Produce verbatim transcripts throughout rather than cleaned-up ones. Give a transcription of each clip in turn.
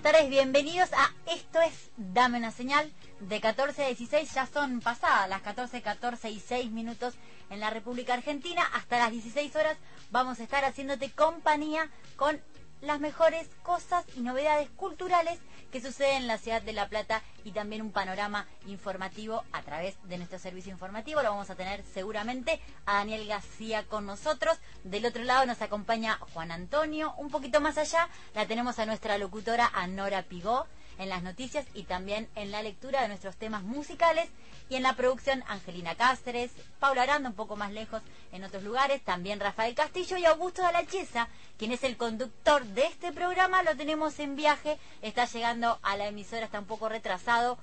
buenas tardes, bienvenidos a Esto es Dame una Señal de catorce a dieciséis, ya son pasadas las catorce, catorce y seis minutos en la República Argentina. Hasta las dieciséis horas vamos a estar haciéndote compañía con las mejores cosas y novedades culturales que suceden en la ciudad de La Plata y también un panorama informativo a través de nuestro servicio informativo. Lo vamos a tener seguramente a Daniel García con nosotros. Del otro lado nos acompaña Juan Antonio. Un poquito más allá la tenemos a nuestra locutora a Nora Pigó en las noticias y también en la lectura de nuestros temas musicales, y en la producción Angelina Cáceres, Paula Aranda un poco más lejos en otros lugares, también Rafael Castillo y Augusto de la Chiesa, quien es el conductor de este programa. Lo tenemos en viaje, está llegando a la emisora, está un poco retrasado,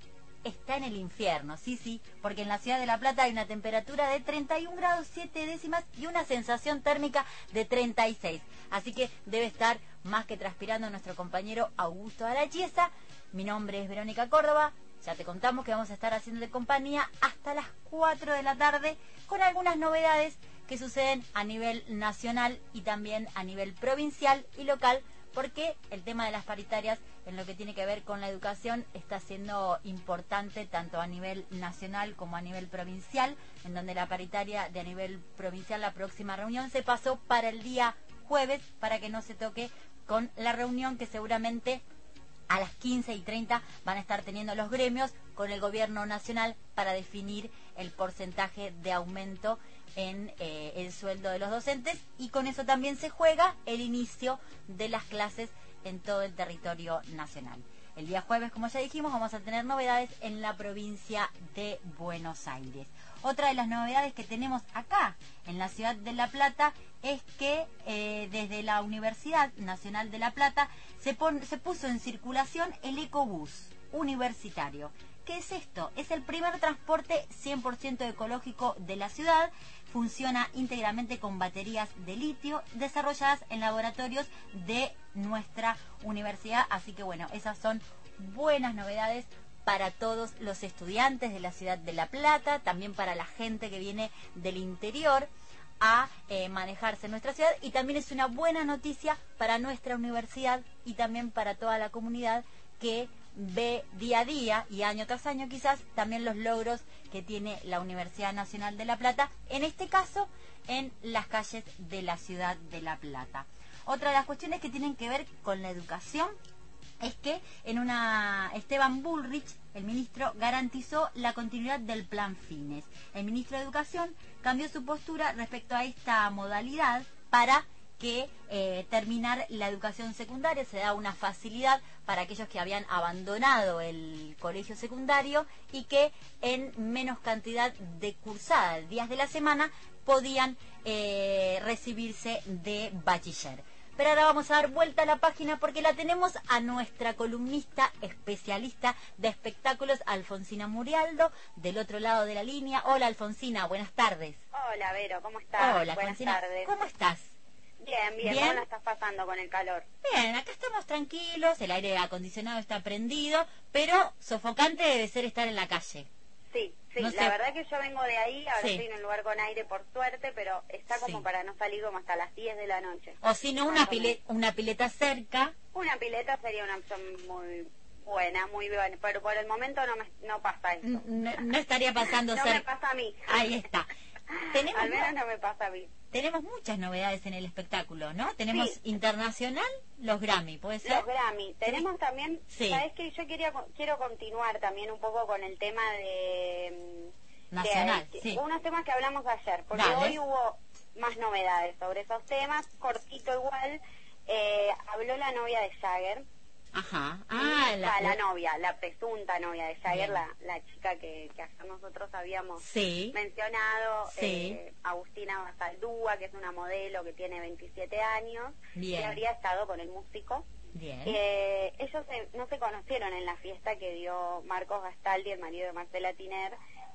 está en el infierno, sí, sí, porque en la ciudad de La Plata hay una temperatura de treinta y un grados siete décimas y una sensación térmica de treinta y seis, así que debe estar más que transpirando nuestro compañero Augusto de la Chiesa. Mi nombre es Verónica Córdoba, ya te contamos que vamos a estar haciendo de compañía hasta las cuatro de la tarde con algunas novedades que suceden a nivel nacional y también a nivel provincial y local, porque el tema de las paritarias en lo que tiene que ver con la educación está siendo importante tanto a nivel nacional como a nivel provincial, en donde la paritaria de a nivel provincial, la próxima reunión se pasó para el día jueves para que no se toque con la reunión que seguramente a las quince y treinta van a estar teniendo los gremios con el gobierno nacional para definir el porcentaje de aumento en eh, el sueldo de los docentes, y con eso también se juega el inicio de las clases en todo el territorio nacional. El día jueves, como ya dijimos, vamos a tener novedades en la provincia de Buenos Aires. Otra de las novedades que tenemos acá en la ciudad de La Plata es que eh, desde la Universidad Nacional de La Plata se, pon, se puso en circulación el ecobús universitario. ¿Qué es esto? Es el primer transporte cien por ciento ecológico de la ciudad. Funciona íntegramente con baterías de litio desarrolladas en laboratorios de nuestra universidad. Así que bueno, esas son buenas novedades para todos los estudiantes de la ciudad de La Plata, también para la gente que viene del interior a eh, manejarse en nuestra ciudad, y también es una buena noticia para nuestra universidad y también para toda la comunidad que ve día a día y año tras año quizás también los logros que tiene la Universidad Nacional de La Plata, en este caso en las calles de la ciudad de La Plata. Otra de las cuestiones que tienen que ver con la educación es que en una Esteban Bullrich, el ministro, garantizó la continuidad del plan Fines. El ministro de Educación cambió su postura respecto a esta modalidad para que eh, terminar la educación secundaria. Se da una facilidad para aquellos que habían abandonado el colegio secundario y que en menos cantidad de cursadas, días de la semana, podían eh, recibirse de bachiller. Pero ahora vamos a dar vuelta a la página porque la tenemos a nuestra columnista especialista de espectáculos, Alfonsina Murialdo, del otro lado de la línea. Hola, Alfonsina, buenas tardes. Hola, Vero, ¿cómo estás? Hola, buenas Alfonsina. tardes. ¿Cómo estás? Bien, bien, ¿Bien? ¿Cómo la estás pasando con el calor? Bien, acá estamos tranquilos, el aire acondicionado está prendido, pero sofocante debe ser estar en la calle. Sí, sí, No la sé. verdad que yo vengo de ahí, ahora Sí. estoy en un lugar con aire por suerte, pero está como Sí. para no salir como hasta las diez de la noche. O si no, una, Más o pile, una pileta cerca. Una pileta sería una opción muy buena, muy buena, pero por el momento no me, no pasa eso. No, no estaría pasando No me cerca. pasa a mí. Ahí está. Tenemos, Al menos no me pasa a mí. tenemos muchas novedades en el espectáculo, ¿no? Tenemos Sí. internacional, los Grammy, ¿puede ser? Los Grammy. Tenemos también, Sí. ¿sabes qué? Yo quería quiero continuar también un poco con el tema de... Nacional, de, sí. unos temas que hablamos ayer, porque Dale. hoy hubo más novedades sobre esos temas, cortito igual. Eh, habló la novia de Jagger. Ajá. Ah, la, la novia, la presunta novia de Jagger, la, la chica que, que ayer nosotros habíamos Sí. mencionado, Sí. eh, Agustina Basaldúa, que es una modelo que tiene veintisiete años, Bien. que habría estado con el músico. Bien. Eh, ellos se- no se conocieron en la fiesta que dio Marcos Gastaldi, el marido de Marcela Tiner,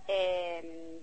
eh,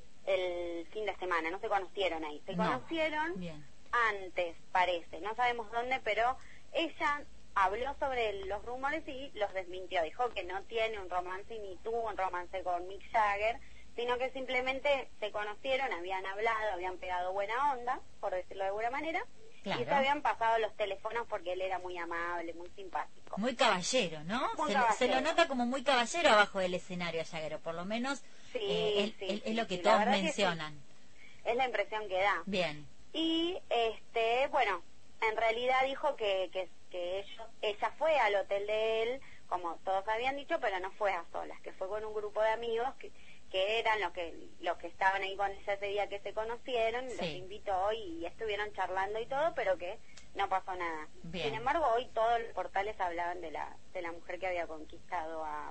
el fin de semana. No se conocieron ahí. Se No. conocieron Bien. antes, parece. No sabemos dónde, pero ella habló sobre los rumores y los desmintió. Dijo que no tiene un romance ni tuvo un romance con Mick Jagger, sino que simplemente se conocieron, habían hablado, habían pegado buena onda, por decirlo de alguna manera, Claro. Y se habían pasado los teléfonos porque él era muy amable, muy simpático. Muy caballero, ¿no? Muy se, caballero. se lo nota como muy caballero abajo del escenario a Jagger, o por lo menos Sí, eh, él- sí, él- sí, es lo que sí, la todos verdad que mencionan. sí. Es la impresión que da. Bien. Y, este, bueno, en realidad dijo que, que, que ellos, ella fue al hotel de él, como todos habían dicho, pero no fue a solas, que fue con un grupo de amigos que, que eran los que los que estaban ahí con ella ese día que se conocieron, Sí. los invitó y estuvieron charlando y todo, pero que no pasó nada. Bien. Sin embargo, hoy todos los portales hablaban de la de la mujer que había conquistado a,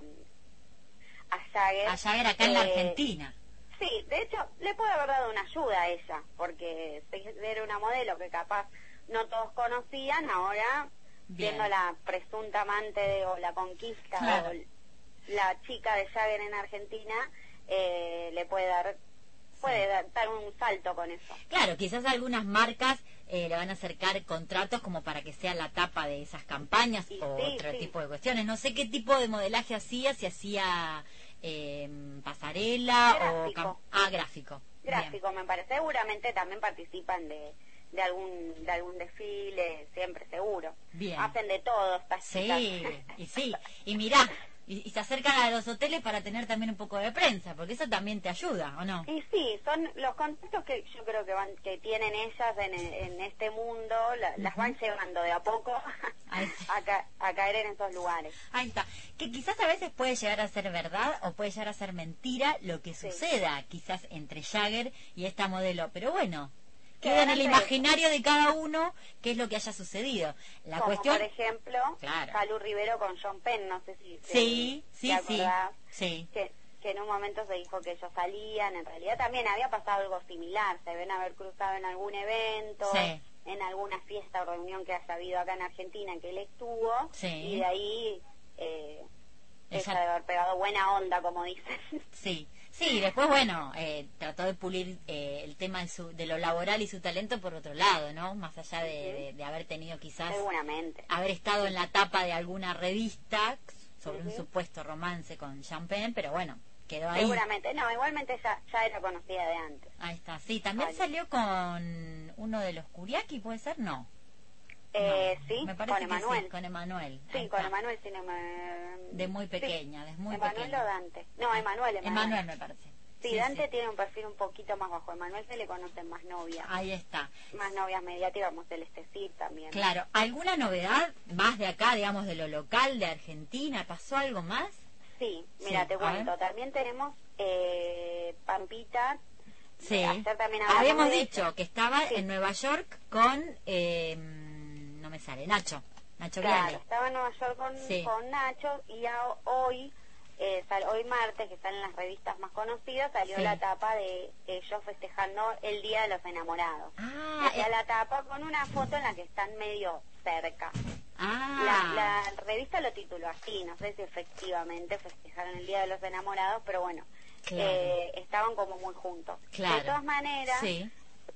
a Jagger. A Jagger acá en la Eh, Argentina. Sí, de hecho, le puede haber dado una ayuda a ella, porque era una modelo que capaz no todos conocían, ahora, Bien. siendo la presunta amante de, o la conquista, Claro. o la chica de Jagger en Argentina, eh, le puede dar puede dar, dar un salto con eso. Claro, quizás algunas marcas eh, le van a acercar contratos como para que sea la tapa de esas campañas Y o sí, otro sí. tipo de cuestiones. No sé qué tipo de modelaje hacía, si hacía eh, pasarela o... Gráfico. cam- Ah, gráfico. Bien. Gráfico, me parece. Seguramente también participan de, de algún de algún desfile, siempre seguro. Bien. Hacen de todo estas chicas. Sí, y sí. Y mirá, y, y se acercan a los hoteles para tener también un poco de prensa, porque eso también te ayuda, ¿o no? Y sí, son los contactos que yo creo que van que tienen ellas en, en este mundo, la- las van llevando de a poco Ay, sí. a, ca- a caer en esos lugares. Ahí está. Que quizás a veces puede llegar a ser verdad o puede llegar a ser mentira lo que Sí. suceda, quizás entre Jagger y esta modelo. Pero bueno, Que queda en el hagan de imaginario de cada uno qué es lo que haya sucedido. La Como cuestión... por ejemplo, Claro. Calu Rivero con John Penn, no sé si Sí, te- sí, te sí, acordás, sí. que, que en un momento se dijo que ellos salían, en realidad también había pasado algo similar, se deben haber cruzado en algún evento, Sí. en alguna fiesta o reunión que haya habido acá en Argentina que él estuvo, Sí. y de ahí eh, Ella- ella debe haber pegado buena onda, como dicen. Sí, sí, después, bueno, eh, trató de pulir eh, el tema de, su, de lo laboral y su talento por otro lado, ¿no? Más allá de, Ujú. de- de haber tenido quizás, Seguramente. haber estado en la tapa de alguna revista sobre un Ujú. supuesto romance con Champagne, pero bueno, quedó ahí. Seguramente, no, igualmente ya, ya era conocida de antes. Ahí está, sí, también Vale. salió con uno de los Curiaki, ¿puede ser? No. Eh, No, sí, me parece con que Emanuel. sí, con Emanuel. Sí, ahí con está. Emanuel, sí, no me- De muy sí. pequeña, de muy Emanuel pequeña. o Dante. No, Emanuel, Emanuel. Emanuel, me parece. Sí, Dante tiene un perfil un poquito más bajo. Emanuel se le conocen más novias. Ahí está. Más novias mediáticas, como Celeste Cid también. Claro, ¿alguna novedad más de acá, digamos, de lo local, de Argentina? ¿Pasó algo más? Sí, mira, Sí, te a cuento. ver. También tenemos eh, Pampita. Sí. Eh, ayer también hablamos Habíamos de dicho ella. que estaba Sí. en Nueva York con, eh, no me sale, Nacho. Nacho Claro, Viale. estaba en Nueva York con, Sí. con Nacho y a- hoy, eh, sal- hoy martes, que están en las revistas más conocidas, salió Sí. la tapa de ellos festejando el Día de los Enamorados. Ah, Decía eh, la tapa con una foto en la que están medio cerca. ah, La, la revista lo tituló así, no sé si efectivamente festejaron el Día de los Enamorados, pero bueno, Claro. eh, estaban como muy juntos. claro. De todas maneras, Sí,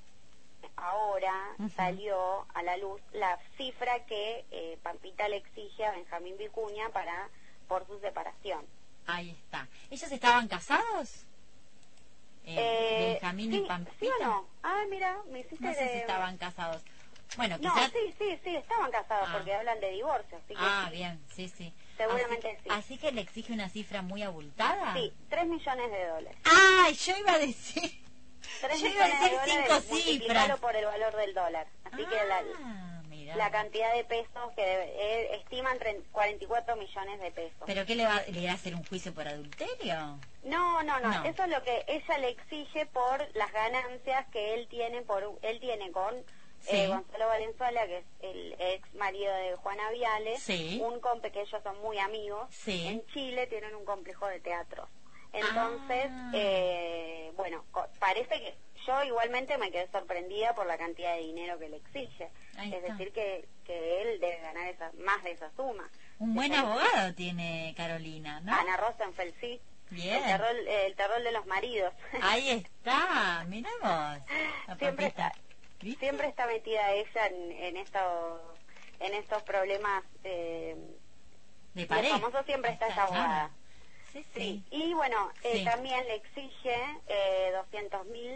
ahora Ujú. salió a la luz la cifra que eh, Pampita le exige a Benjamín Vicuña para por su separación. ahí está. ¿Ellos estaban casados? Eh, Eh, Benjamín sí, y Pampita. ¿sí o no? Ah, mira, me hiciste No sé de... si estaban casados. Bueno, No, quizás... sí, sí, sí, estaban casados Ah. porque hablan de divorcio, así que Ah, sí. bien, sí, sí. Seguramente así, sí. Así que le exige una cifra muy abultada. Sí, tres millones de dólares. ¡Ay, yo iba a decir! Tres Yo iba a millones decir de dólares, cinco multiplícalo cifras. por el valor del dólar. Así que la, Ah, mirá. la cantidad de pesos que debe- eh, estiman tre- cuarenta y cuatro millones de pesos. ¿Pero qué le va, le va a hacer un juicio por adulterio? No, no, no, No. eso es lo que ella le exige por las ganancias que él tiene por él tiene con Sí. eh, Gonzalo Valenzuela, que es el ex marido de Juana Viale, Sí. un compe que ellos son muy amigos. Sí. En Chile tienen un complejo de teatro. Entonces, Ah. eh, bueno, co- parece que yo igualmente me quedé sorprendida por la cantidad de dinero que le exige. Ahí es está. decir, que, que él debe ganar esa, más de esa suma. Un buen Esa- abogado tiene Carolina, ¿no? Ana Rosenfeld, sí. Bien. El terror, el terror de los maridos. Ahí está, mira vos. La Siempre papita. está, ¿Viste? siempre está metida ella en, en estos en estos problemas eh, De los pareja. famosos siempre está esa Claro. abogada. Sí, Sí. sí. Y bueno, eh, Sí. también le exige eh, doscientos mil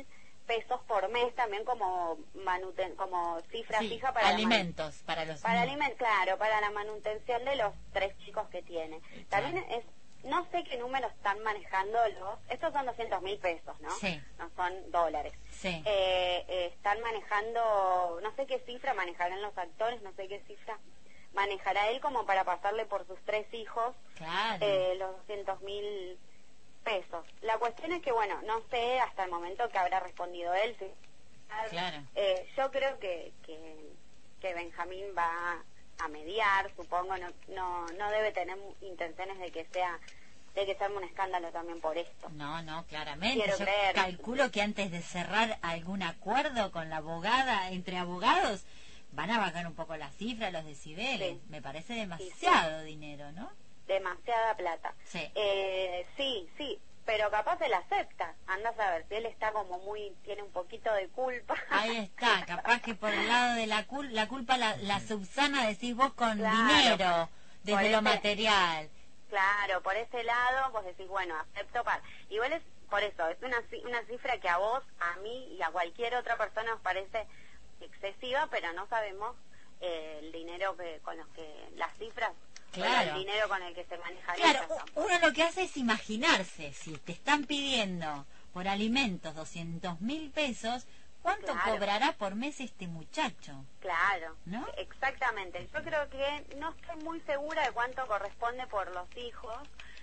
pesos por mes también como manuten como cifra Sí, fija para alimentos, la para los para niños. aliment claro, para la manutención de los tres chicos que tiene. Claro. También es, no sé qué número están manejando los, estos son doscientos mil pesos, ¿no? Sí. No son dólares. Sí. Eh, eh, están manejando, no sé qué cifra manejarán los actores, no sé qué cifra manejará él como para pasarle por sus tres hijos Claro. eh, los doscientos mil pesos. La cuestión es que, bueno, no sé hasta el momento que habrá respondido él. Si, Claro. eh, yo creo que, que, que Benjamín va a mediar, supongo, no, no, no debe tener intenciones de que sea de que sea un escándalo también por esto. No, no, claramente. Quiero Yo creer. calculo que antes de cerrar algún acuerdo con la abogada, entre abogados, van a bajar un poco las cifras, los decibeles. Sí. Me parece demasiado dinero, ¿no? Demasiada plata. Sí. Eh, sí, sí, pero capaz él acepta. Andás a ver si él está como muy, tiene un poquito de culpa. Ahí está, capaz que por el lado de la, cul la culpa la, la subsana, decís vos, con Claro. dinero, desde Por lo ese- material. Claro, por ese lado vos decís, bueno, acepto para... Igual es, por eso, es una, ci- una cifra que a vos, a mí y a cualquier otra persona nos parece excesiva, pero no sabemos eh, el dinero que con los que, las cifras, Claro. el dinero con el que se manejan Claro, esas tampoco. u- uno lo que hace es imaginarse, si te están pidiendo por alimentos doscientos mil pesos, ¿cuánto Claro. cobrará por mes este muchacho? Claro, ¿No? exactamente. Yo creo que no estoy muy segura de cuánto corresponde por los hijos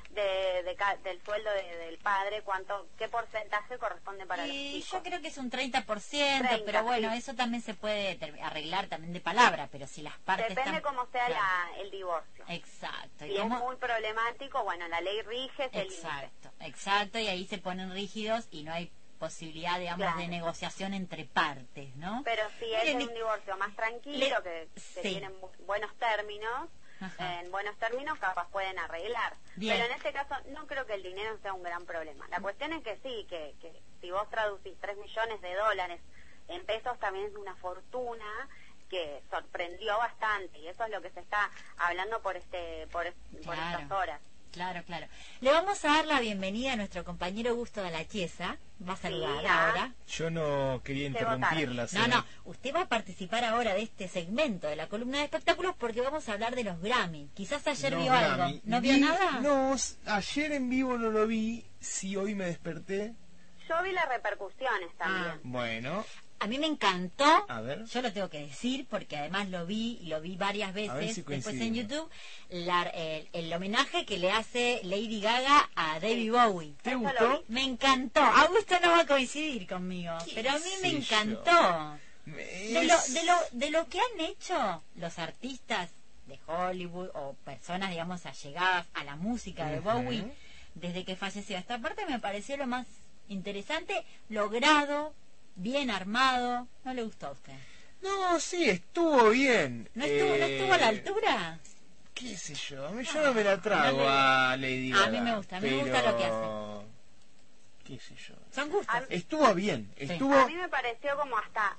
de, de ca- del sueldo de- del padre, cuánto, qué porcentaje corresponde para los Y hijos. yo creo que es un treinta por ciento, treinta, pero bueno, sí. eso también se puede ter- arreglar también de palabra, pero si las partes Depende están... cómo sea Claro. la, el divorcio. Exacto. Si es cómo- muy problemático, bueno, la ley rige ese límite. Exacto, exacto, y ahí se ponen rígidos y no hay posibilidad, digamos, Claro. de negociación entre partes, ¿no? Pero si es Miren, un divorcio más tranquilo, le- que, que sí. tienen bu- buenos términos, Ajá. en buenos términos capaz pueden arreglar. Bien. Pero en este caso no creo que el dinero sea un gran problema. La cuestión es que sí, que, que si vos traducís tres millones de dólares en pesos también es una fortuna que sorprendió bastante y eso es lo que se está hablando por este por, es- por Claro. estas horas. Claro, claro. Le vamos a dar la bienvenida a nuestro compañero Gusto de la Chiesa. Va a saludar Sí, ah. ahora. Yo no quería Llegó interrumpirla. No, señor. no, usted va a participar ahora de este segmento de la columna de espectáculos porque vamos a hablar de los Grammy. Quizás ayer No, vio Grammy. algo. ¿No vio Vi- nada? No, s- ayer en vivo no lo vi. Sí, hoy me desperté. Yo vi las repercusiones también. Ah. Bueno, A mí me encantó. a ver. Yo lo tengo que decir porque además lo vi y lo vi varias ver veces si después en coincidimos. YouTube. La- el, el homenaje que le hace Lady Gaga a David Bowie. ¿Te Eso lo gustó? vi. Me encantó. Augusto no va a coincidir conmigo, ¿Qué pero a mí me sé yo? encantó. De lo, Es- de, lo, de lo que han hecho los artistas de Hollywood o personas, digamos, allegadas a la música de Ujú. Bowie desde que falleció. Esta parte me pareció lo más interesante, logrado, bien armado. ¿No le gustó a usted? No, sí, estuvo bien. ¿No estuvo, ¿no estuvo a la Eh, altura? ¿Qué sé yo? A mí yo no me la trago no le- a Lady A Gaga. mí me gusta, a mí me pero... gusta lo que hace. ¿Qué sé yo? Son gustos. A- Estuvo bien. Sí. Estuvo... A mí me pareció como hasta,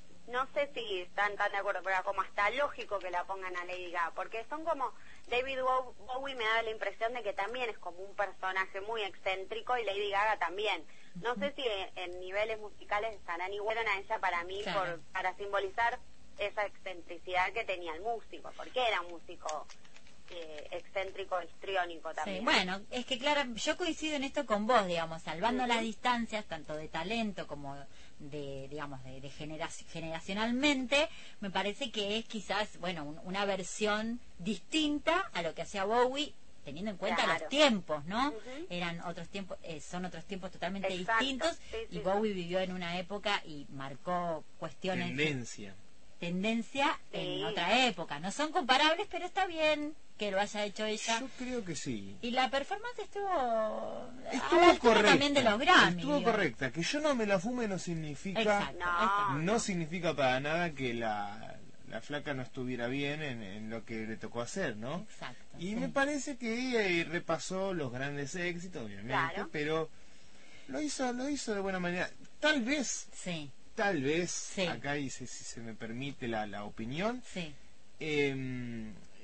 no sé si están tan de acuerdo, pero como hasta lógico que la pongan a Lady Gaga, porque son como, David Bow- Bowie me da la impresión de que también es como un personaje muy excéntrico y Lady Gaga también. No sé si en, en niveles musicales estarán igual a ella para mí, Claro. por, para simbolizar esa excentricidad que tenía el músico, porque era un músico eh, excéntrico, histriónico también. Sí, bueno, es que claro, yo coincido en esto con vos, digamos, salvando Ujú. las distancias, tanto de talento como de, digamos, de, de generaci- generacionalmente, me parece que es quizás, bueno, un- una versión distinta a lo que hacía Bowie, teniendo en cuenta Claro. los tiempos, ¿no? Ujú. Eran otros tiempos, eh, son otros tiempos totalmente Exacto, distintos, sí, y sí, Bowie vivió en una época y marcó cuestiones, Tendencia. tendencia en Sí. otra época. No son comparables, pero está bien que lo haya hecho ella. Yo creo que sí. Y la performance estuvo, a la Estuvo altura correcta. también de los Grammy. Estuvo digo. correcta. Que yo no me la fume no significa... Exacto. No. ahí está. No significa para nada que la, la flaca no estuviera bien en, en lo que le tocó hacer, ¿no? Exacto. Y sí. me parece que eh, repasó los grandes éxitos, obviamente, Claro. pero lo hizo, lo hizo de buena manera. Tal vez, Sí, tal vez, Sí. acá y si, si se me permite la, la opinión, sí. eh,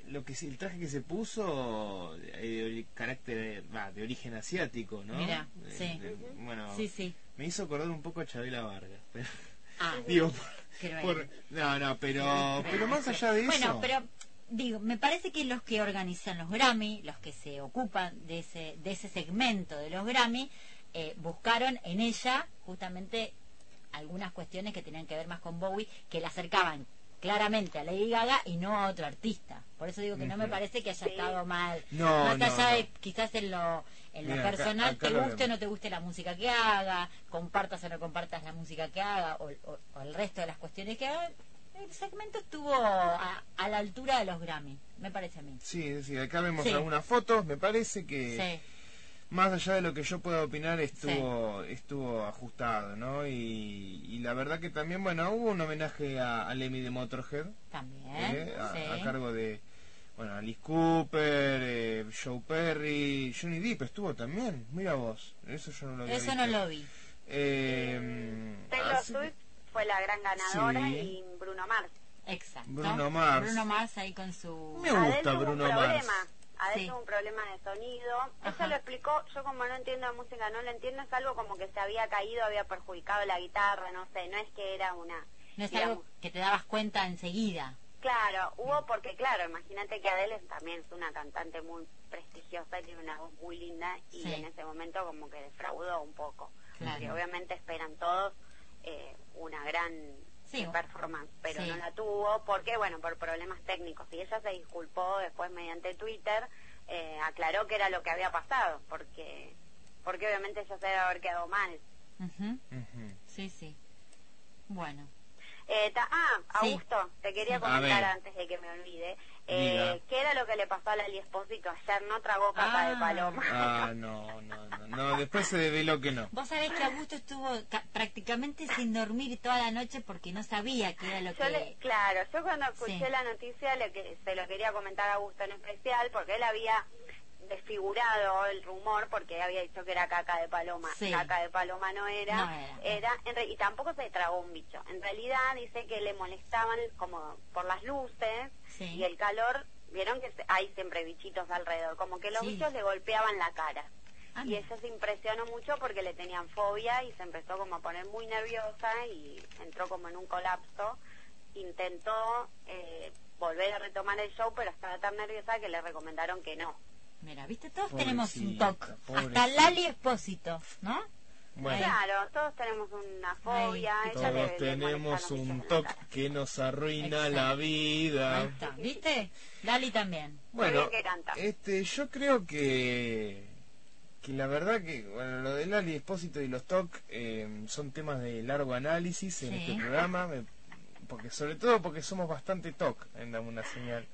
lo que sí, el traje que se puso eh, de carácter, va, de origen asiático, ¿no? Mira, De- sí. de- bueno, Sí, sí. me hizo acordar un poco a Chabela Vargas. Pero, Ah, digo, cruel. por, por- no, no, pero, pero más allá de eso. Bueno, pero digo, me parece que los que organizan los Grammy, los que se ocupan de ese de ese segmento de los Grammy, eh, buscaron en ella justamente algunas cuestiones que tenían que ver más con Bowie, que la acercaban claramente a Lady Gaga y no a otro artista. Por eso digo que no me Ujú. parece que haya Sí. estado mal. No, Más no, allá de no. quizás en lo en lo Mira, acá- personal, acá te lo guste o vemos. no te guste la música que haga, compartas o no compartas la música que haga, o, o- o el resto de las cuestiones que haga, el segmento estuvo a, a la altura de los Grammy, me parece a mí. Sí, sí, acá vemos Sí. algunas fotos, me parece que Sí, más allá de lo que yo pueda opinar estuvo estuvo ajustado, ¿no? Y, y la verdad que también, bueno, hubo un homenaje a, a Lemmy de Motorhead, también. ¿eh? a, sí. a cargo de, bueno, Alice Cooper, eh, Joe Perry, Johnny Depp estuvo también, mira vos, eso yo no lo había Eso visto. no lo vi. Eh, Taylor así que- Swift fue la gran ganadora Sí. y Bruno Mars. Exacto. Bruno Mars. Bruno Mars ahí con su... Me gusta Adele tuvo Bruno un Mars. problema. Adele Sí. tuvo un problema de sonido. Ajá. Eso lo explicó. Yo como no entiendo de música, no lo entiendo. Es algo como que se había caído, había perjudicado la guitarra, no sé. No es que era una... No es digamos, algo que te dabas cuenta enseguida. Claro, hubo porque, claro, imagínate que Adele también es una cantante muy prestigiosa y tiene una voz muy linda y Sí. en ese momento como que defraudó un poco. Claro. Porque obviamente esperan todos eh, una gran Sí. performance, pero Sí. no la tuvo porque, bueno, por problemas técnicos. Y ella se disculpó después mediante Twitter, eh, aclaró que era lo que había pasado, porque porque obviamente ella se debe haber quedado mal. Ujú. Ujú. Sí, sí. Bueno. Eh, ta- ah, Sí. Augusto, te quería Sí. A comentar ver. antes de que me olvide. Eh, Diga. ¿Qué era lo que le pasó a Lali Espósito ayer? No tragó caca Ah. de paloma. Ah, no, no, no, no, después se develó que no. Vos sabés que Augusto estuvo ca- prácticamente sin dormir toda la noche porque no sabía qué era lo Yo que... le- claro, yo cuando escuché Sí. la noticia le que, se lo quería comentar a Augusto en especial porque él había desfigurado el rumor porque había dicho que era caca de paloma. Sí. Caca de paloma no era, No era. era en re- y tampoco se tragó un bicho. En realidad dice que le molestaban como por las luces Sí. y el calor. Vieron que se- hay siempre bichitos alrededor, como que los Sí. bichos le golpeaban la cara. Ah, Y mira. ella se impresionó mucho porque le tenían fobia y se empezó como a poner muy nerviosa y entró como en un colapso. Intentó eh, volver a retomar el show, pero estaba tan nerviosa que le recomendaron que no. Mira, viste, todos tenemos un Pobrecita, toque. Hasta pobrecita. Lali Espósito, ¿no? Bueno, Claro, todos tenemos una fobia. Ay, ella le- todos le tenemos molestan los un bichos en la toque cara. que nos arruina Exacto. la Ahí vida. está, ¿viste? Lali también. Bueno, bien que canta. este, yo creo que que la verdad que bueno, lo del Lali Espósito y los T O C eh, son temas de largo análisis en Sí. este programa, me- porque sobre todo porque somos bastante T O C en Dame una Señal.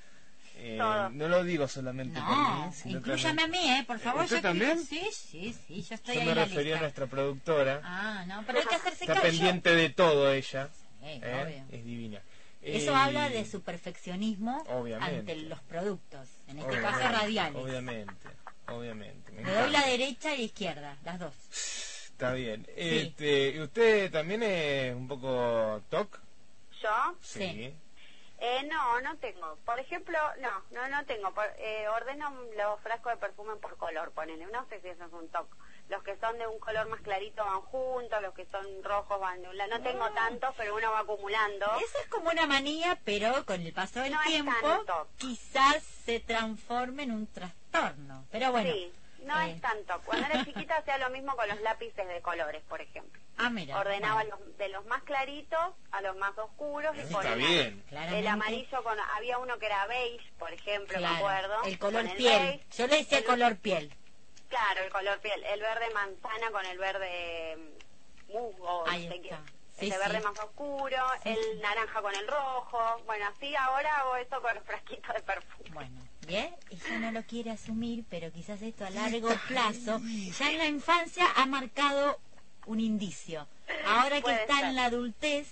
Eh, Todos. no lo digo solamente por No, mí, sino inclúyame a también- mí, ¿eh? Por favor. ¿Usted yo también? Sí, sí, sí, yo estoy Yo ahí me en la refería a lista. nuestra productora. Ah, no, pero hay que hacerse Está caso. pendiente de todo ella. Sí, ¿eh? obvio. Es divina. Eso Eh, habla de su perfeccionismo Obviamente. ante los productos, en este obviamente, caso radiales. Obviamente, obviamente. me Le doy la encanta. derecha y la izquierda, las dos. Está bien. Este, ¿y usted también es un poco T O C? ¿Yo? Sí. Eh, no, no tengo. Por ejemplo, no, no, no tengo. Por- eh, ordeno los frascos de perfume por color, ponele. No sé si eso es un toque. Los que son de un color más clarito van juntos, los que son rojos van de un lado. No tengo Ah. tantos, pero uno va acumulando. Eso es como una manía, pero con el paso del No es tiempo tanto. quizás se transforme en un trastorno. Pero bueno. Sí, no eh, es tanto. Cuando era chiquita hacía lo mismo con los lápices de colores, por ejemplo. Ah, mira. Ordenaba bueno, los, de los más claritos a los más oscuros y Está ponía bien. claramente. el amarillo con había uno que era beige, por ejemplo, claro, me acuerdo. el color con piel. beige, Yo le decía el- color piel. Claro, el color piel, el verde manzana con el verde mm, musgo, Ahí no sé está. qué. Sí, ese verde sí. más oscuro, Sí, el sí. naranja con el rojo. Bueno, así ahora hago eso con los frasquitos de perfume. Bueno, bien, ella no lo quiere asumir, pero quizás esto a largo plazo, ya en la infancia ha marcado un indicio. Ahora que Puede está ser. en la adultez,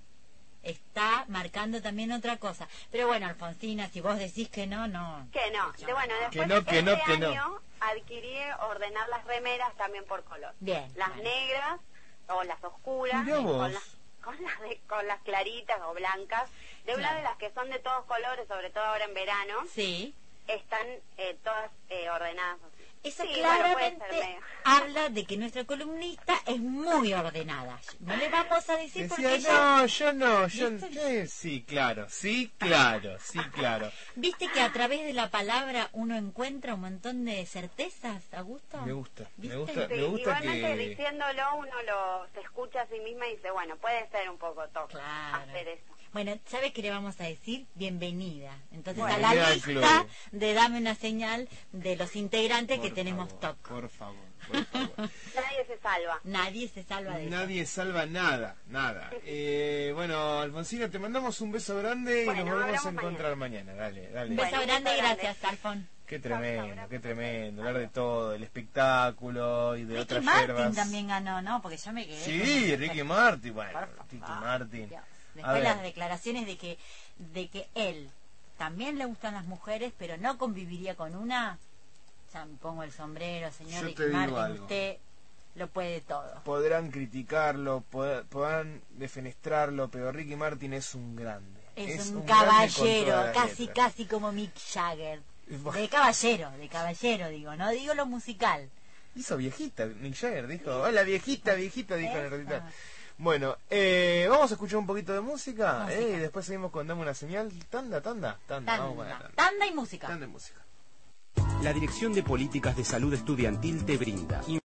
está marcando también otra cosa. Pero bueno, Alfonsina, si vos decís que no, no. Que no, de, bueno, después no, que no, este que no. año adquirí ordenar las remeras también por color. Bien. Las bueno. negras o las oscuras. Mirá vos. Con las, con las de, con las claritas o blancas. De un Claro. lado, las que son de todos colores, sobre todo ahora en verano, Sí. están eh, todas eh, ordenadas así. Eso Sí, bueno, puede claramente ser medio. habla de que nuestra columnista es muy ordenada. No le vamos a decir porque Decía, ella... no, yo no, yo ¿Viste? ¿qué? Sí, claro, sí, claro, sí, claro. ¿Viste que a través de la palabra uno encuentra un montón de certezas, Augusto? Me gusta, me ¿Viste? gusta, Sí, me gusta igualmente que... diciéndolo uno lo se escucha a sí misma y dice, bueno, puede ser un poco toco Claro. hacer eso. Bueno, ¿sabes qué le vamos a decir? Bienvenida. Entonces, Bueno. a la Bienvenida al lista club. de Dame una Señal de los integrantes que Por tenemos favor, TOC. Por favor, por favor. Nadie se salva. Nadie se salva de eso. Nadie salva nada, nada. Eh, bueno, Alfonsina, te mandamos un beso grande y Bueno, nos volvemos a hablamos encontrar mañana. Dale, dale. Un beso Bueno, un grande y beso grande. gracias, Alfon. Qué tremendo, qué tremendo. Hablar de todo, del espectáculo y de Ricky otras Martin yerbas. también ganó, ¿no? Porque yo me quedé... Sí, con- Ricky Martin, bueno, Por favor. Ricky Martin. Dios. A Después ver. las declaraciones de que de que él también le gustan las mujeres, pero no conviviría con una. Ya me pongo el sombrero, señor Yo Ricky te digo Martin, algo. usted lo puede todo. Podrán criticarlo, pod- podrán defenestrarlo, pero Ricky Martin es un grande. Es, un, grande con caballero, todas las casi letras. casi como Mick Jagger. Bueno. De caballero, de caballero digo, no digo lo musical. Hizo viejita, Mick Jagger dijo, hola viejita, viejita, dijo en el Eso. recital. Bueno, eh, vamos a escuchar un poquito de música, Música. eh, y después seguimos con Dame una Señal. Tanda, tanda, tanda, vamos con la Tanda, tanda. tanda y música. Tanda de música. La Dirección de Políticas de Salud Estudiantil te brinda